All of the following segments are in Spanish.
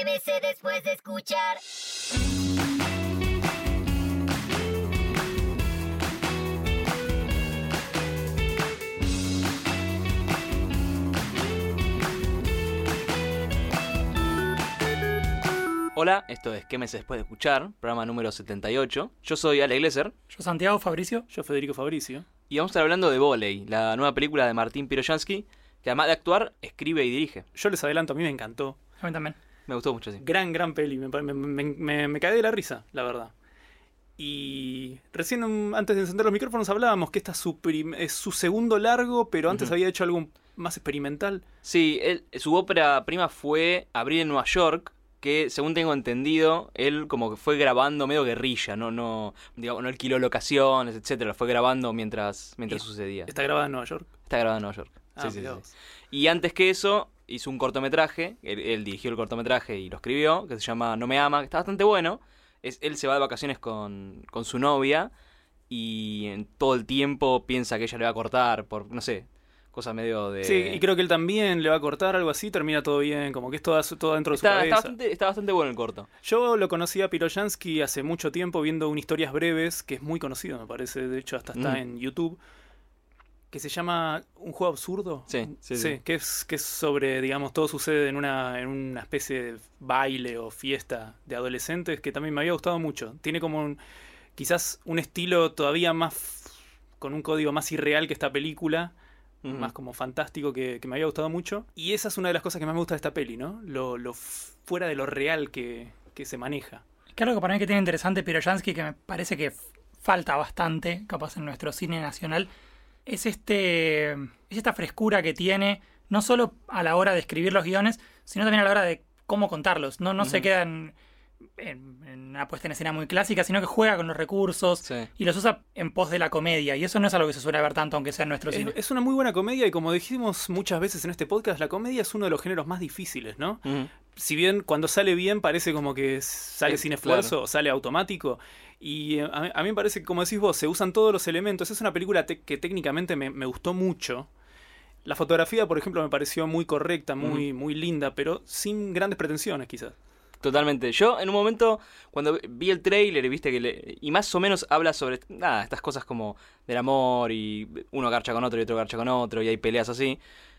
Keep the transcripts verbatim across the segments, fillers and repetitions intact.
Quémese después de escuchar. Hola, esto es Quémese después de escuchar, programa número setenta y ocho. Yo soy Ale Glesser. Yo Santiago Fabricio. Yo Federico Fabricio. Y vamos a estar hablando de Voley, la nueva película de Martín Piroyansky, que además de actuar, escribe y dirige. Yo les adelanto, a mí me encantó. A mí también. Me gustó mucho, sí. Gran, gran peli, me, me, me, me, me caí de la risa, la verdad. Y recién um, antes de encender los micrófonos hablábamos que esta es su, prim- es su segundo largo, pero antes uh-huh. había hecho algo más experimental. Sí, él, su ópera prima fue Abril en Nueva York, que según tengo entendido, él como que fue grabando medio guerrilla, no no digamos, no alquiló locaciones, etcétera, fue grabando mientras mientras sucedía. ¿Está grabada en Nueva York? Está grabada en Nueva York. Ah, sí, sí, sí. Y antes que eso, hizo un cortometraje, él, él dirigió el cortometraje y lo escribió, que se llama No me ama, que está bastante bueno. Es, él se va de vacaciones con, con su novia y en todo el tiempo piensa que ella le va a cortar por, no sé, cosa medio de... Sí, y creo que él también le va a cortar algo así, termina todo bien, como que es todo, todo dentro de está, su cabeza. Está bastante, está bastante bueno el corto. Yo lo conocí a Piroyansky hace mucho tiempo viendo un Historias Breves, que es muy conocido, me parece, de hecho hasta está mm. en YouTube, que se llama Un juego absurdo. Sí, sí, sí. sí que, es, que es sobre, digamos, todo sucede en una, en una especie de baile o fiesta de adolescentes, que también me había gustado mucho. Tiene como un, quizás un estilo todavía más, con un código más irreal que esta película, uh-huh. más como fantástico, que, que me había gustado mucho. Y esa es una de las cosas que más me gusta de esta peli, ¿no? Lo, lo fuera de lo real que, que se maneja. Que algo que para mí que tiene interesante Piroyansky, que me parece que falta bastante, capaz en nuestro cine nacional, es este es esta frescura que tiene, no solo a la hora de escribir los guiones, sino también a la hora de cómo contarlos. No, no uh-huh. se quedan en, en una puesta en escena muy clásica, sino que juega con los recursos sí. y los usa en pos de la comedia. Y eso no es algo que se suele ver tanto, aunque sea en nuestro es, cine. Es una muy buena comedia y como dijimos muchas veces en este podcast, la comedia es uno de los géneros más difíciles, ¿no? Uh-huh. Si bien cuando sale bien parece como que sale es, sin esfuerzo, claro. sale automático. Y a mí, a mí me parece que, como decís vos, se usan todos los elementos. Es una película te- que técnicamente me, me gustó mucho. La fotografía, por ejemplo, me pareció muy correcta, muy, uh-huh. muy linda, pero sin grandes pretensiones, quizás. Totalmente. Yo, en un momento, cuando vi el tráiler, viste que le, y más o menos habla sobre nada, estas cosas como del amor, y uno garcha con otro y otro garcha con otro, y hay peleas así.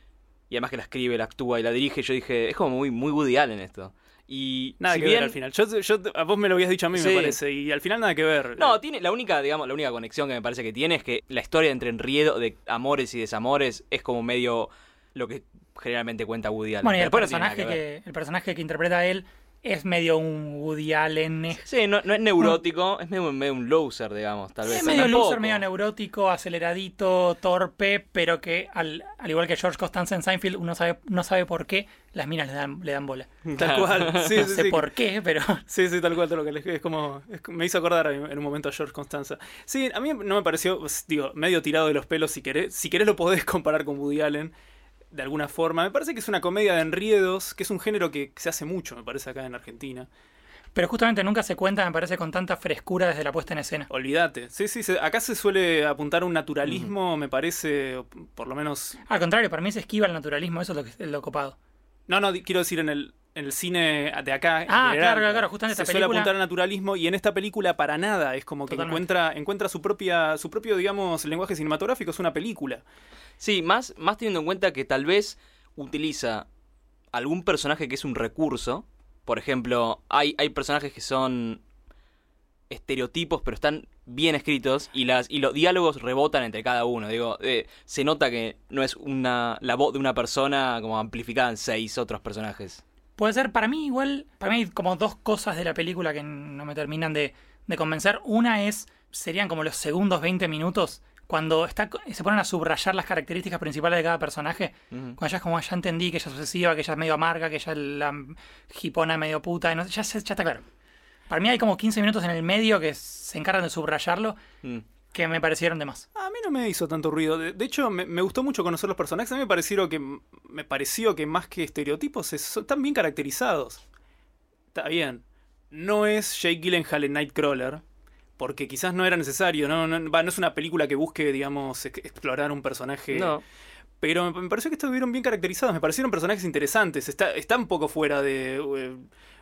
Y además que la escribe, la actúa y la dirige, yo dije, es como muy, muy Woody Allen esto. Y nada si que bien... ver al final. Yo, yo, a vos me lo habías dicho a mí, sí. me parece, y al final nada que ver. No, tiene la única, digamos, la única conexión que me parece que tiene es que la historia entre enriedo de amores y desamores es como medio lo que generalmente cuenta Woody Allen. Bueno, y el personaje que, que el personaje que interpreta a él es medio un Woody Allen. Sí, no, no es neurótico, es medio, medio un loser, digamos, tal vez. Es medio loser, medio neurótico, aceleradito, torpe, pero que al, al igual que George Costanza en Seinfeld, uno sabe, no sabe por qué las minas le dan, le dan bola. Tal cual, sí, no sí, sé sí. por qué, pero... Sí, sí, tal cual, tal cual. Es como, es, me hizo acordar en un momento a George Costanza. Sí, a mí no me pareció, digo, medio tirado de los pelos, si querés, si querés lo podés comparar con Woody Allen, de alguna forma. Me parece que es una comedia de enriedos, que es un género que se hace mucho, me parece, acá en Argentina. Pero justamente nunca se cuenta, me parece, con tanta frescura desde la puesta en escena. Olvídate. Sí, sí, se, acá se suele apuntar a un naturalismo, uh-huh. me parece, por lo menos... Al contrario, para mí se esquiva el naturalismo, eso es lo, que, es lo copado. No, no, quiero decir en el, en el cine de acá. Ah, claro, claro, claro, justamente se esta suele película... apuntar al naturalismo y en esta película para nada. Es como que encuentra, encuentra su propia, su propio, digamos, lenguaje cinematográfico, es una película. Sí, más, más teniendo en cuenta que tal vez utiliza algún personaje que es un recurso. Por ejemplo, hay, hay personajes que son estereotipos, pero están bien escritos y las y los diálogos rebotan entre cada uno. Digo, eh, se nota que no es una la voz de una persona como amplificada en seis otros personajes. Puede ser, para mí igual, para mí hay como dos cosas de la película que no me terminan de, de convencer. Una es, serían como los segundos veinte minutos, cuando está, se ponen a subrayar las características principales de cada personaje, uh-huh. cuando ya es como, ya entendí que ella es obsesiva, que ella es medio amarga, que ella es la jipona medio puta, y no, ya, ya está claro. Para mí hay como quince minutos en el medio que se encargan de subrayarlo, uh. que me parecieron de más. A mí no me hizo tanto ruido. De, de hecho, me, me gustó mucho conocer los personajes. A mí me pareció que, me pareció que más que estereotipos, es, están bien caracterizados. Está bien. No es Jake Gyllenhaal en Nightcrawler, porque quizás no era necesario, no, no, no es una película que busque, digamos, explorar un personaje. No. Pero me pareció que estuvieron bien caracterizados, me parecieron personajes interesantes. Está, está un poco fuera de...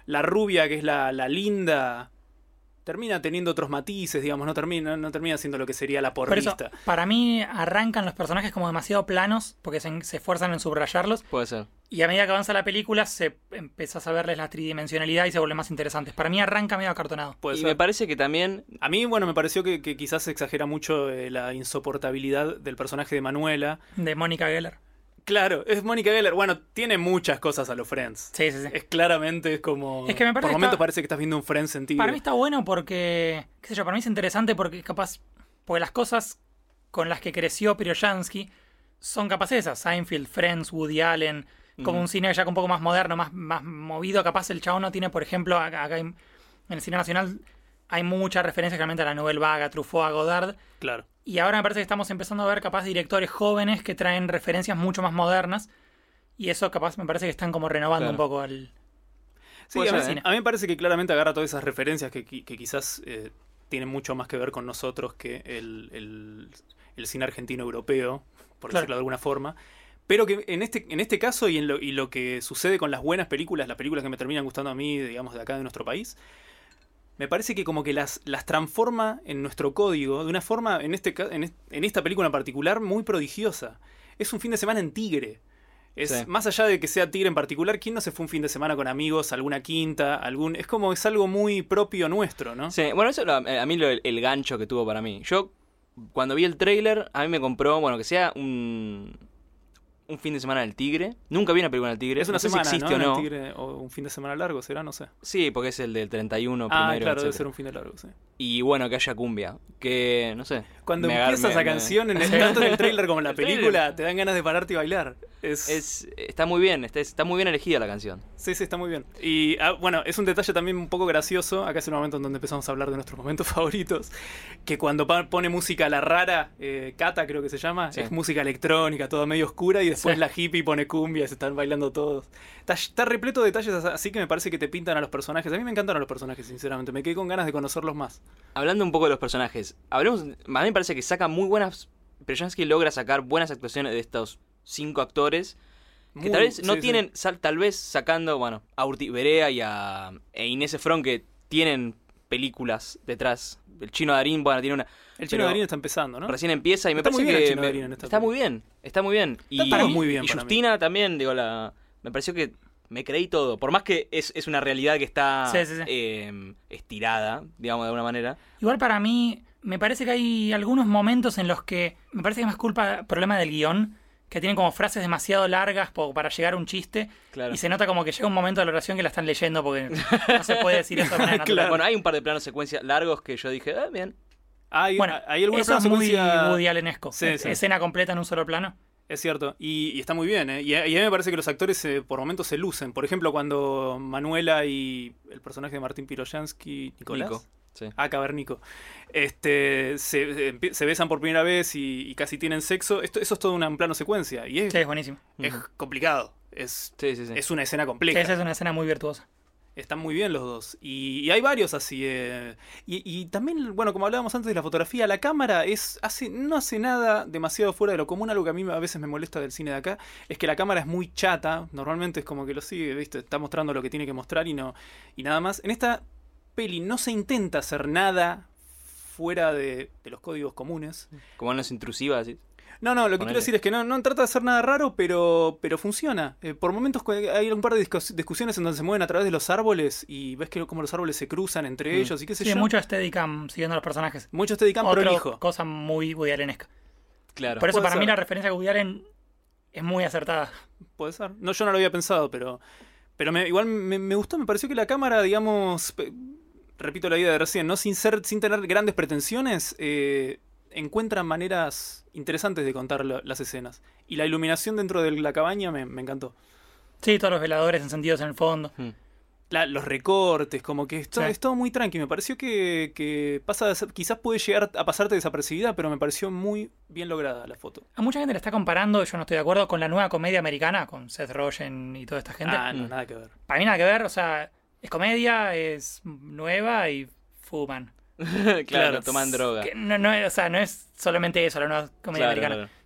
la rubia, que es la, la linda, termina teniendo otros matices, digamos, no termina, no termina siendo lo que sería la Por eso, porrista. para mí arrancan los personajes como demasiado planos, porque se, se esfuerzan en subrayarlos, Puede ser. y a medida que avanza la película se empieza a verles la tridimensionalidad y se vuelven más interesantes. Para mí arranca medio acartonado. Puede Y ser. me parece que también... A mí, bueno, me pareció que, que quizás se exagera mucho eh, la insoportabilidad del personaje de Manuela. De Mónica Geller. Claro, es Mónica Geller. Bueno, tiene muchas cosas a los Friends. Sí, sí, sí. Es claramente es como... Es que me parece por que momentos está- parece que estás viendo un Friends en Tigre. Para mí está bueno porque, qué sé yo, para mí es interesante porque capaz, porque las cosas con las que creció Piroyansky son capaces de esas. Seinfeld, Friends, Woody Allen, como Ujú. un cine ya un poco más moderno, más, más movido. Capaz el chabón no tiene, por ejemplo, acá acá en el cine nacional hay muchas referencias realmente a la Nouvelle Vague, a Truffaut, a Godard. Claro. Y ahora me parece que estamos empezando a ver capaz directores jóvenes que traen referencias mucho más modernas. Y eso capaz me parece que están como renovando Claro. un poco el... Sí, Puede a mí, ser, ¿eh? a mí me parece que claramente agarra todas esas referencias que, que- que quizás eh, tienen mucho más que ver con nosotros que el, el- el cine argentino europeo, por Claro. decirlo de alguna forma. Pero que en este, en este caso y, en lo, y lo que sucede con las buenas películas, las películas que me terminan gustando a mí, digamos, de acá de nuestro país, me parece que como que las, las transforma en nuestro código de una forma, en, este, ca- en, est- en esta película en particular, muy prodigiosa. Es un fin de semana en Tigre. Es, Sí. Más allá de que sea Tigre en particular, ¿quién no se fue un fin de semana con amigos, alguna quinta, algún... Es como, es algo muy propio nuestro, ¿no? Sí, bueno, eso lo- a mí lo- el gancho que tuvo para mí. Yo, cuando vi el tráiler, a mí me compró, bueno, que sea un, un fin de semana del Tigre. Nunca vi una película del Tigre. Es una no sé semana, si existe ¿no? o En no. el Tigre, o un fin de semana largo, ¿será? No sé. Sí, porque es el del treinta y uno Ah, primero, claro, debe etcétera. ser un fin de largo, sí. Y bueno, que haya cumbia. Que, no sé. Cuando me agar- empieza me- esa me- canción, en el, tanto en el tráiler como en la El tráiler. película, te dan ganas de pararte y bailar. Es, Es, está muy bien, está, está muy bien elegida la canción. Sí, sí, está muy bien. Y ah, bueno, es un detalle también un poco gracioso. Acá es un momento en donde empezamos a hablar de nuestros momentos favoritos. Que cuando pa- pone música la rara, eh, Cata creo que se llama, Sí. es música electrónica, toda medio oscura. Y después Sí. la hippie pone cumbia y se están bailando todos. Está, está repleto de detalles así que me parece que te pintan a los personajes. A mí me encantaron los personajes, sinceramente. Me quedé con ganas de conocerlos más. Hablando un poco de los personajes, hablemos, a mí me parece que saca muy buenas. Piroyansky logra sacar buenas actuaciones de estos cinco actores. Que Muy- tal vez no sí, sí. tienen, sal- tal vez sacando, bueno, a Urti Berea y a e Inés Efron, que tienen películas detrás. El Chino Darín, bueno, tiene una. El Chino pero Darín está empezando, ¿no? Recién empieza y me Está muy parece bien el que. Chino me- Darín en esta está muy película. bien, está muy bien. Y, Está todo muy bien y para mí. Justina también, digo, la. Me pareció que me creí todo. Por más que es, es una realidad que está Sí, sí, sí. eh, estirada, digamos, de alguna manera. Igual para mí, me parece que hay algunos momentos en los que me parece que es más culpa, problema del guión, que tienen como frases demasiado largas po- para llegar a un chiste. Claro. Y se nota como que llega un momento de la oración que la están leyendo porque no se puede decir eso de manera natural. Bueno, hay un par de planos secuencias largos que yo dije, ah, bien. Hay, Bueno, hay alguna eso es muy secuencia- Woody Allenesco. Sí, sí. Escena completa en un solo plano. Es cierto, y, y está muy bien, ¿eh? Y a, y a mí me parece que los actores eh, por momentos se lucen. Por ejemplo, cuando Manuela y el personaje de Martín Piroyansky, Nicolás, Nico. Sí. ah, Cabernico, este, se, empie- se besan por primera vez y, y casi tienen sexo. Esto, eso es todo una- un plano secuencia y es, Sí, es buenísimo. es Ujú. complicado. Es, Sí, sí, sí. es una escena Sí, compleja. esa es una escena muy virtuosa. Están muy bien los dos. Y, y hay varios así. eh. Y, y también, bueno, como hablábamos antes de la fotografía, la cámara es hace no hace nada demasiado fuera de lo común. Algo que a mí a veces me molesta del cine de acá es que la cámara es muy chata. Normalmente es como que lo sigue, ¿viste? Está mostrando lo que tiene que mostrar y no y nada más. En esta peli no se intenta hacer nada fuera de, de los códigos comunes. Como no es intrusiva, así. No, no, lo que Ponele. quiero decir es que no, no trata de hacer nada raro, pero, pero funciona. Eh, por momentos cu- hay un par de discus- discusiones en donde se mueven a través de los árboles y ves que como los árboles se cruzan entre Mm. ellos y qué sé Sí, yo. mucho Steadicam siguiendo a los personajes. Mucho Steadicam Otra prolijo. cosa muy Woody Allenesca. Claro. Por eso puede para ser. mí la referencia a Woody Allen es muy acertada. Puede ser. No, yo no lo había pensado, pero, pero me- igual me, me gustó. Me pareció que la cámara, digamos, pe- repito la idea de recién, ¿no? Sin ser, sin tener grandes pretensiones, eh, encuentran maneras interesantes de contar la- las escenas. Y la iluminación dentro de la cabaña me, me encantó. Sí, todos los veladores encendidos en el fondo. Mm. La- los recortes, como que es todo, Sí. es todo muy tranqui. Me pareció que, que pasa de ser- quizás puede llegar a pasarte desapercibida, pero me pareció muy bien lograda la foto. A mucha gente le está comparando, yo no estoy de acuerdo, con la nueva comedia americana, con Seth Rogen y toda esta gente. Ah, no, Mm. nada que ver. Para mí nada que ver, o sea, es comedia, es nueva y fuman. claro, Claro. toman droga. Que no, no, es- o sea, no es solamente eso la nueva comedia Claro, americana. claro.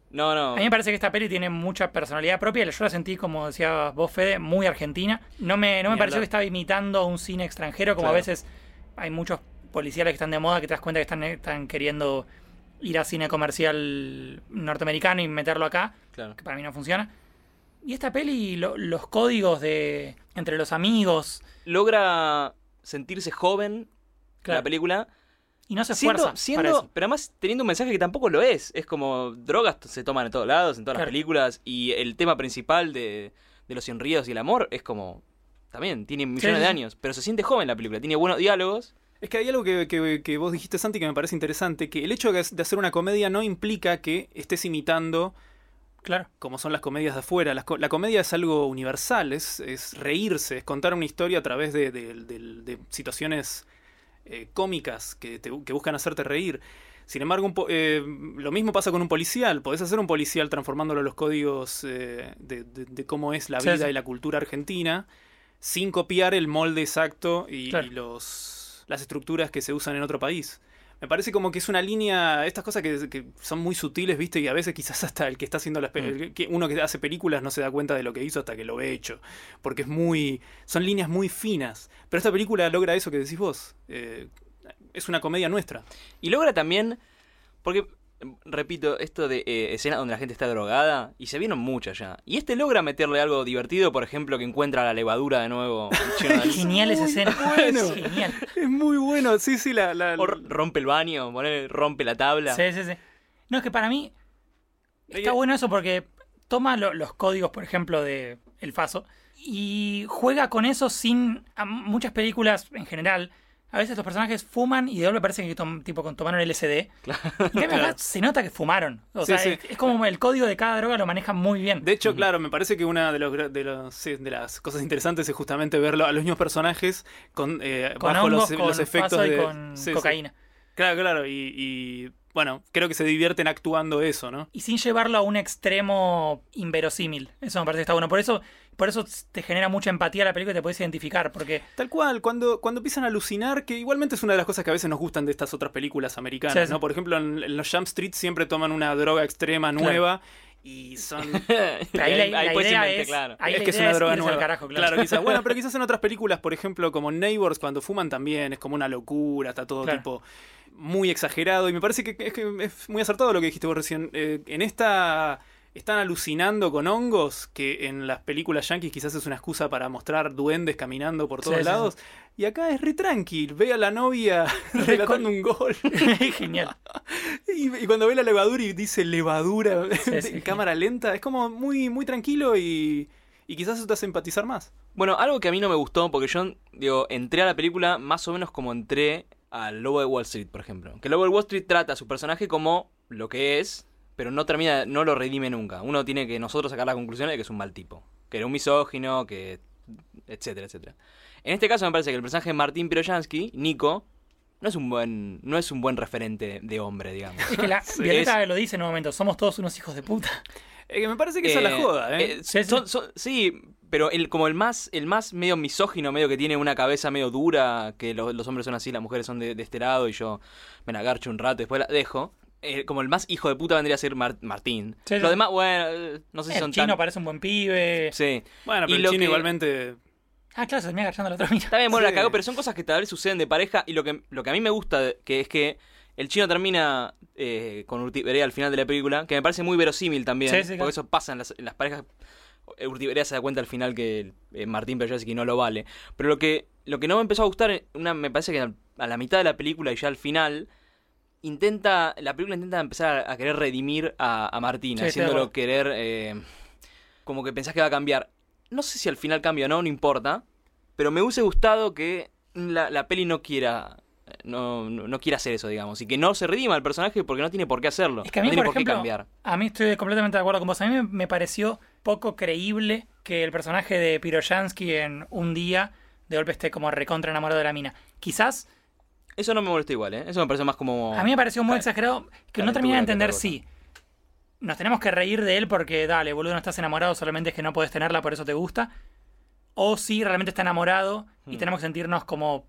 No, no. A mí me parece que esta peli tiene mucha personalidad propia. Yo la sentí, como decía vos, Fede, muy argentina. No me, no me pareció que estaba imitando un cine extranjero, como claro. a veces hay muchos policiales que están de moda que te das cuenta que están, están queriendo ir a cine comercial norteamericano y meterlo acá, claro. que para mí no funciona. Y esta peli, lo, los códigos de entre los amigos... Logra sentirse joven, claro. la película... Y no se esfuerza. Siendo, siendo pero además teniendo un mensaje que tampoco lo es. Es como drogas se toman en todos lados, en todas claro. las películas. Y el tema principal de, de los cien ríos y el amor es como... También, tiene millones sí, de años. Pero se siente joven la película, tiene buenos diálogos. Es que hay algo que, que, que vos dijiste, Santi, que me parece interesante. Que el hecho de hacer una comedia no implica que estés imitando... Claro. Como son las comedias de afuera. La, la comedia es algo universal, es, es reírse, es contar una historia a través de, de, de, de situaciones... Eh, cómicas que, te, que buscan hacerte reír. Sin embargo, un po eh, lo mismo pasa con un policial. Podés hacer un policial transformándolo en los códigos eh, de, de, de cómo es la vida sí, sí. y la cultura argentina, sin copiar el molde exacto y, claro. y los, las estructuras que se usan en otro país. Me parece como que es una línea, estas cosas que, que son muy sutiles, ¿viste? Y a veces quizás hasta el que está haciendo las películas, mm. uno que hace películas no se da cuenta de lo que hizo hasta que lo ve hecho. Porque es muy, son líneas muy finas. Pero esta película logra eso que decís vos. Eh, es una comedia nuestra. Y logra también, porque, repito, esto de eh, escenas donde la gente está drogada, y se vieron muchas ya. Y este logra meterle algo divertido, por ejemplo, que encuentra la levadura de nuevo. Genial esa escena. Bueno. Es genial. Es muy bueno, sí, sí. La, la, o rompe el baño, pone, rompe la tabla. Sí, sí, sí. No, es que para mí está bueno eso porque toma lo, los códigos, por ejemplo, de El Faso, y juega con eso sin... A muchas películas, en general... A veces los personajes fuman y de golpe parece que tom, tipo, tomaron L S D. Claro. Y en claro. se nota que fumaron. O sí, sea, sí. Es, es como el código de cada droga lo manejan muy bien. De hecho, uh-huh. claro, me parece que una de, los, de, los, sí, de las cosas interesantes es justamente verlo a los mismos personajes con, eh, con bajo hongos, los, con los efectos de... Y con sí, cocaína. Sí. Claro, claro. Y, y bueno, creo que se divierten actuando eso, ¿no? Y sin llevarlo a un extremo inverosímil. Eso me parece que está bueno. Por eso... Por eso te genera mucha empatía la película y te puedes identificar, porque... Tal cual, cuando, cuando empiezan a alucinar, que igualmente es una de las cosas que a veces nos gustan de estas otras películas americanas, sí, sí. ¿no? Por ejemplo, en, en los Jump Street siempre toman una droga extrema nueva, claro. y son... ahí la, ahí la idea es, claro. ahí es la que idea es una droga es nueva. Carajo, claro. claro, quizás. Bueno, pero quizás en otras películas, por ejemplo, como Neighbors, cuando fuman también, es como una locura, está todo claro. tipo... muy exagerado, y me parece que es, que es muy acertado lo que dijiste vos recién. Eh, en esta... Están alucinando con hongos, que en las películas yankees quizás es una excusa para mostrar duendes caminando por todos sí, lados. Sí, sí. Y acá es re tranqui. Ve a la novia relatando un gol. Genial. Y, y cuando ve la levadura y dice levadura sí, sí, en cámara lenta, es como muy, muy tranquilo y, y quizás eso te hace empatizar más. Bueno, algo que a mí no me gustó, porque yo digo, entré a la película más o menos como entré al Lobo de Wall Street, por ejemplo. Que el Lobo de Wall Street trata a su personaje como lo que es, pero no termina, no lo redime nunca. Uno tiene que nosotros sacar la conclusión de que es un mal tipo, que era un misógino, que etcétera, etcétera. En este caso me parece que el personaje de Martín Piroyansky, Nico, no es un buen, no es un buen referente de hombre, digamos. Es que la Violeta es, lo dice en un momento, somos todos unos hijos de puta. Es que me parece que eh, esa es la joda, ¿eh? eh son, son, sí, pero el, como el más, el más medio misógino, medio que tiene una cabeza medio dura, que lo, los hombres son así, las mujeres son de, de este lado, y yo me la agarcho un rato y después la dejo. Eh, como el más hijo de puta vendría a ser Mar Martín. Sí, sí. Lo demás, bueno, no sé si el son chino tan... parece un buen pibe. Sí. Bueno, pero y el chino que... igualmente... Ah, claro, se termina agachando la otra mina. Está bien, bueno, sí. la cagó, pero son cosas que tal vez suceden de pareja. Y lo que, lo que a mí me gusta que es que el chino termina eh, con Urtiberea al final de la película, que me parece muy verosímil también. Sí, sí, porque claro. Eso pasa en las, en las parejas. Urtiberea se da cuenta al final que eh, Martín Piroyansky no lo vale. Pero lo que, lo que no me empezó a gustar, una, me parece que a la mitad de la película y ya al final... intenta la película intenta empezar a querer redimir a, a Martín, sí, haciéndolo querer eh, como que pensás que va a cambiar. No sé si al final cambia o no, no importa, pero me hubiese gustado que la, la peli no quiera no, no, no quiera hacer eso, digamos, y que no se redima el personaje porque no tiene por qué hacerlo. Es que a mí, no tiene por, por ejemplo, qué cambiar. A mí estoy completamente de acuerdo con vos. A mí me, me pareció poco creíble que el personaje de Piroyansky en un día de golpe esté como recontra enamorado de la mina. Quizás... Eso no me molesta igual, ¿eh? Eso me parece más como... A mí me pareció muy Cal exagerado que no terminé de entender si nos tenemos que reír de él porque, dale, boludo, no estás enamorado, solamente es que no puedes tenerla, por eso te gusta. O si realmente está enamorado y hmm. tenemos que sentirnos como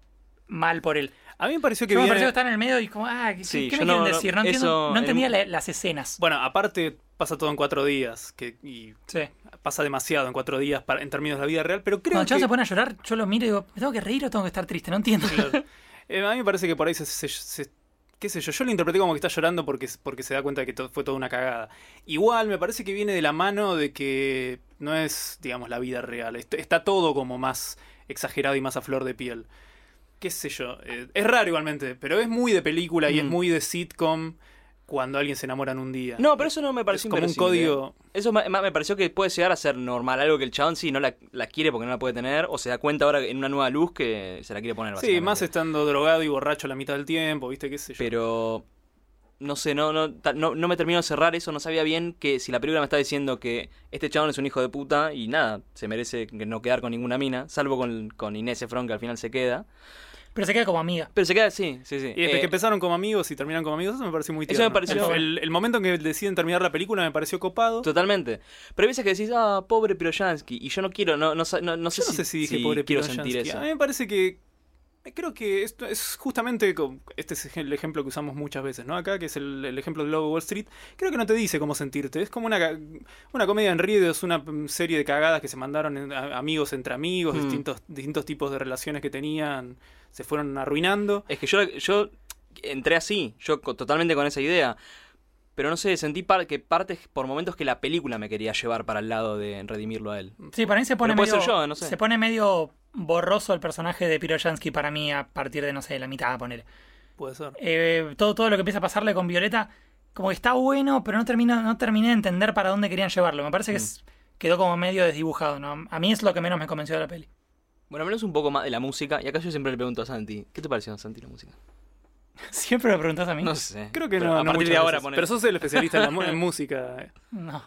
mal por él. A mí me pareció que Yo me viene... pareció que está en el medio y como, ah, ¿qué, Sí, ¿qué yo me quieren no- no- decir? No, entiendo- eso- no entendía el- la- las escenas. Bueno, aparte pasa todo en cuatro días, que y Sí. pasa demasiado en cuatro días para, en términos de la vida real, pero creo Cuando el que... chavo se pone a llorar, yo lo miro y digo, ¿me tengo que reír o tengo que estar triste? No entiendo. Claro. Eh, a mí me parece que por ahí se, se- se- qué sé yo, yo lo interpreté como que está llorando porque, porque se da cuenta de que todo, fue toda una cagada. Igual me parece que viene de la mano de que no es, digamos, la vida real. Est- Está todo como más exagerado y más a flor de piel. Qué sé yo, eh, es raro igualmente, pero es muy de película y Mm. es muy de sitcom cuando alguien se enamora en un día. No, pero eso no me es pareció como un inverosímil, código... ¿eh? Eso ma- ma- me pareció que puede llegar a ser normal, algo que el chabón sí no la, la quiere porque no la puede tener, o se da cuenta ahora en una nueva luz que se la quiere poner. Sí, básicamente. más estando drogado y borracho la mitad del tiempo, ¿viste? Qué sé yo. Pero no sé, no, no, ta- no, no me terminó de cerrar eso, no sabía bien que si la película me está diciendo que este chabón es un hijo de puta y nada, se merece que no quedar con ninguna mina, salvo con, con Inés Efron que al final se queda. Pero se queda como amiga. Pero se queda, sí, sí, sí. Y desde Eh, que empezaron como amigos y terminan como amigos, eso me pareció muy Eso tierno. me pareció- El, el momento en que deciden terminar la película me pareció copado. Totalmente. Pero hay veces que decís, ah, pobre Piroyansky, y yo no quiero, no, no, sa- no, no sé, Yo no si, sé si dije pobre quiero Piroyansky. sentir eso. A mí me parece que... Creo que esto es justamente... co- Este es el ejemplo que usamos muchas veces, ¿no? Acá, que es el, el ejemplo de Lobo de Wall Street. Creo que no te dice cómo sentirte. Es como una, ca- una comedia en ríos, una mm, serie de cagadas que se mandaron en- a- amigos entre amigos, Mm. distintos, distintos tipos de relaciones que tenían, se fueron arruinando. Es que yo, yo entré así, yo co- totalmente con esa idea. Pero no sé, sentí par- que partes por momentos que la película me quería llevar para el lado de redimirlo a él. Sí, para mí se pone Pero puede medio. ser yo, no sé. Se pone medio borroso el personaje de Piroyansky para mí a partir de, no sé, la mitad, poner. Puede ser. Eh, todo, todo lo que empieza a pasarle con Violeta, como que está bueno, pero no termino, no terminé de entender para dónde querían llevarlo. Me parece que Mm. es- quedó como medio desdibujado, ¿no? A mí es lo que menos me convenció de la peli. Bueno, al menos un poco más de la música. Y acá yo siempre le pregunto a Santi, ¿qué te pareció, Santi, la música? Siempre me preguntas a mí. No sé. Creo que Pero no, a no partir de muchas ahora, veces. ponele. Pero sos el especialista en, la mu- en música. No.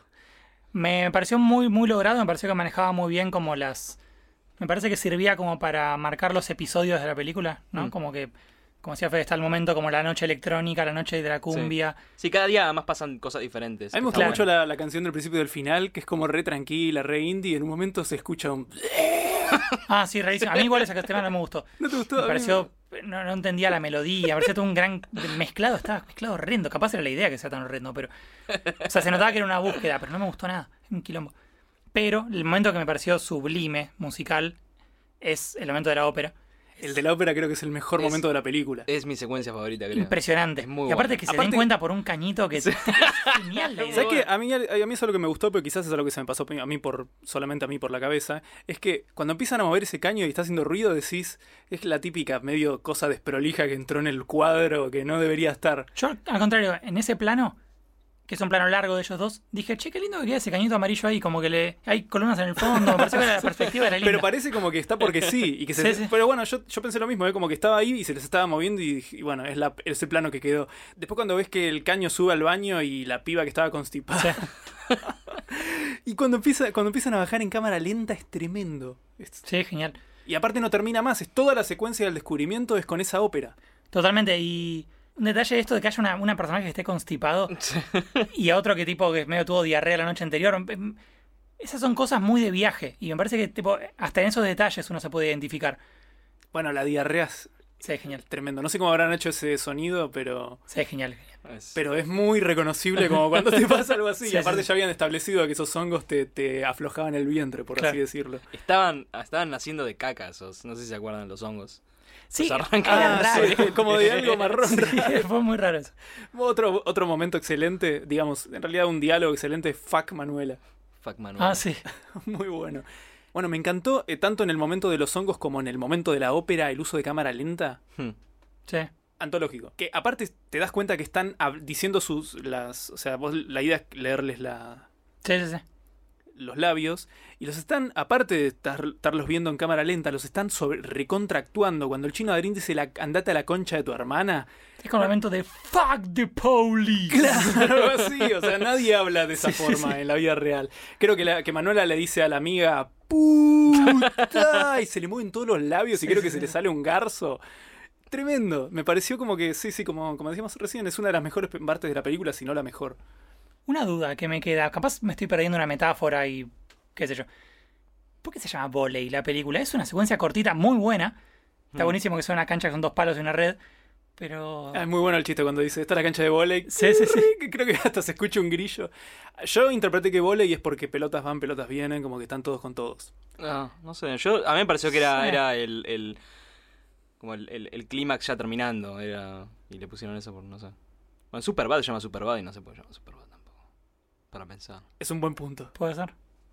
Me pareció muy, muy logrado, me pareció que manejaba muy bien como las... Me parece que servía como para marcar los episodios de la película, ¿no? Mm. Como que, como decía Fede, está el momento como la noche electrónica, la noche de la cumbia. Sí, cada día además pasan cosas diferentes. A mí me gusta Claro. mucho la, la canción del principio y del final, que es como re tranquila, re indie, y en un momento se escucha un... Ah, sí, rarísimo. A mí igual esa tema no me gustó. ¿No te gustó? Me A mí pareció... No, no entendía la melodía, me pareció todo un gran mezclado, estaba mezclado horrendo. Capaz era la idea que sea tan horrendo, pero... O sea, se notaba que era una búsqueda, pero no me gustó nada. Es un quilombo. Pero el momento que me pareció sublime, musical, es el momento de la ópera. El de la ópera creo que es el mejor Es- momento de la película. Es mi secuencia favorita, creo. Impresionante. Es muy y aparte bueno. que se Aparte- den cuenta por un cañito que es genial la idea. ¿Sabes qué? A mí, a mí eso es lo que me gustó, pero quizás es algo que se me pasó a mí por solamente a mí por la cabeza. Es que cuando empiezan a mover ese caño y está haciendo ruido, decís, es la típica medio cosa desprolija que entró en el cuadro, que no debería estar. Yo, al contrario, en ese plano, que es un plano largo de ellos dos, dije, che, qué lindo que queda ese cañito amarillo ahí, como que le hay columnas en el fondo, me pareció que la perspectiva era linda. Pero parece como que está porque sí. Y que se, Sí, sí. Pero bueno, yo, yo pensé lo mismo, ¿eh? Como que estaba ahí y se les estaba moviendo y, dije, y bueno, es, la, es el plano que quedó. Después cuando ves que el caño sube al baño y la piba que estaba constipada. Sí. Y cuando, empieza, cuando empiezan a bajar en cámara lenta es tremendo. Es- Sí, genial. y aparte no termina más, es toda la secuencia del descubrimiento es con esa ópera. Totalmente, y un detalle de esto de que haya una, una personaje que esté constipado y a otro que tipo que medio tuvo diarrea la noche anterior. em, Esas son cosas muy de viaje y me parece que tipo hasta en esos detalles uno se puede identificar. Bueno, la diarrea es Sí, es genial. tremendo. No sé cómo habrán hecho ese sonido, pero, Sí, es genial. genial. Es- pero es muy reconocible como cuando te pasa algo así. Sí, y aparte sí, sí. ya habían establecido que esos hongos te, te aflojaban el vientre, por Claro. así decirlo. Estaban, estaban naciendo de caca esos, no sé si se acuerdan de los hongos. Sí, Pues arranca- era Ah, raro. sí, como de algo marrón. Sí, fue muy raro eso. Otro, otro momento excelente, digamos, en realidad un diálogo excelente, fuck Manuela. Fuck Manuel. Ah, sí. Muy bueno. Bueno, me encantó eh, tanto en el momento de los hongos como en el momento de la ópera el uso de cámara lenta. Hmm. Sí. Antológico. Que aparte te das cuenta que están hab- diciendo sus... las O sea, vos la idea es leerles la, Sí, sí, sí. los labios y los están, aparte de estar, estarlos viendo en cámara lenta, los están sobre, recontractuando. Cuando el chino Darín dice la, andate a la concha de tu hermana, Es como el momento de fuck the police. claro, algo así, o sea, nadie habla de esa Sí, sí, forma sí. en la vida real. Creo que, la, que Manuela le dice a la amiga, puta, y se le mueven todos los labios y Sí, creo sí, que se sí. le sale un garzo. Tremendo, me pareció como que, sí, sí, como, como decíamos recién, es una de las mejores partes de la película, si no la mejor. Una duda que me queda, capaz me estoy perdiendo una metáfora y qué sé yo. ¿Por qué se llama Voley la película? Es una secuencia cortita muy buena, Está Mm. buenísimo que sea una cancha con dos palos y una red, pero... Ah, es muy bueno el chiste cuando dice, esta es la cancha de vóley. Sí, sí, sí. Que creo que hasta se escucha un grillo. Yo interpreté que vóley es porque pelotas van, pelotas vienen, como que están todos con todos. No, no sé. Yo, a mí me pareció que era, Sí. era el, el. Como el, el, el clímax ya terminando. Era, y le pusieron eso por, no sé. Bueno, Superbad se llama Superbad y no se puede llamar Superbad tampoco. Para pensar. Es un buen punto. Puede ser.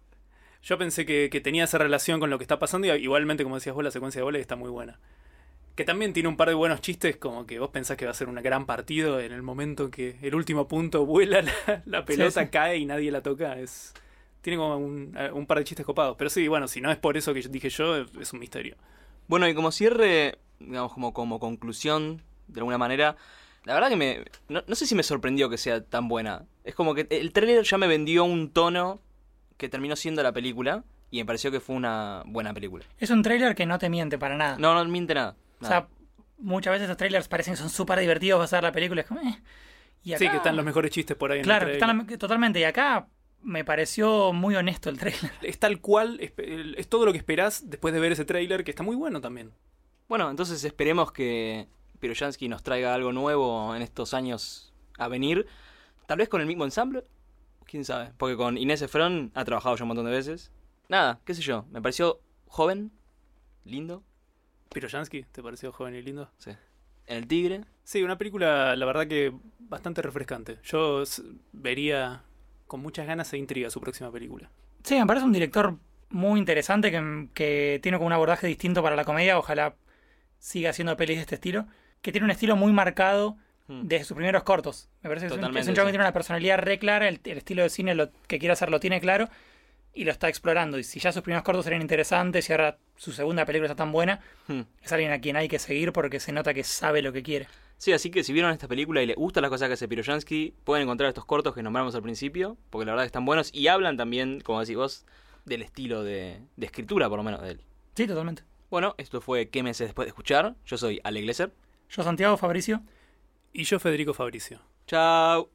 Yo pensé que, que tenía esa relación con lo que está pasando y igualmente, como decías vos, la secuencia de vóley está muy buena. Que también tiene un par de buenos chistes, como que vos pensás que va a ser un gran partido en el momento que el último punto vuela, la, la pelota Sí, sí. cae y nadie la toca. Es Tiene como un, un par de chistes copados. Pero sí, bueno, si no es por eso que yo dije yo, es un misterio. Bueno, y como cierre, digamos, como, como conclusión, de alguna manera, la verdad que me. No, no sé si me sorprendió que sea tan buena. Es como que el trailer ya me vendió un tono que terminó siendo la película. Y me pareció que fue una buena película. Es un tráiler que no te miente para nada. No, no miente nada. O nada. sea, muchas veces los trailers parecen que son súper divertidos, vas a ver la película, es como, eh. Y acá, Sí, que están los mejores chistes por ahí en Claro, el que trailer. están la- totalmente. Y acá me pareció muy honesto el trailer. Es tal cual, es, es todo lo que esperás después de ver ese tráiler, que está muy bueno también. Bueno, entonces esperemos que Piroyansky nos traiga algo nuevo en estos años a venir. Tal vez con el mismo ensamble. Quién sabe. Porque con Inés Efron ha trabajado ya un montón de veces. Nada, qué sé yo. Me pareció joven, lindo. Piroyansky, ¿te pareció joven y lindo? Sí. En El Tigre. Sí, una película, la verdad que bastante refrescante. Yo s- vería con muchas ganas e intriga su próxima película. Sí, me parece un director muy interesante que, que tiene como un abordaje distinto para la comedia. Ojalá siga haciendo pelis de este estilo. Que tiene un estilo muy marcado Hmm. desde sus primeros cortos. Me parece que es un, Totalmente, es un chavo que sí. tiene una personalidad re clara, el, el estilo de cine lo, que quiere hacer lo tiene claro y lo está explorando. Y si ya sus primeros cortos eran interesantes y ahora su segunda película está tan buena, Hmm. es alguien a quien hay que seguir porque se nota que sabe lo que quiere. Sí, así que si vieron esta película y les gustan las cosas que hace Piroyansky, pueden encontrar estos cortos que nombramos al principio, porque la verdad que están buenos y hablan también, como decís vos, del estilo de, de escritura, por lo menos, de él. Sí, totalmente. Bueno, esto fue ¿Qué meses después de escuchar? Yo soy Ale Glesser. Yo, Santiago Fabricio. Y yo, Federico Fabricio. Chao.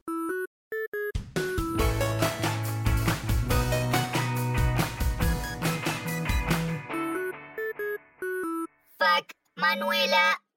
Fuck, Manuela.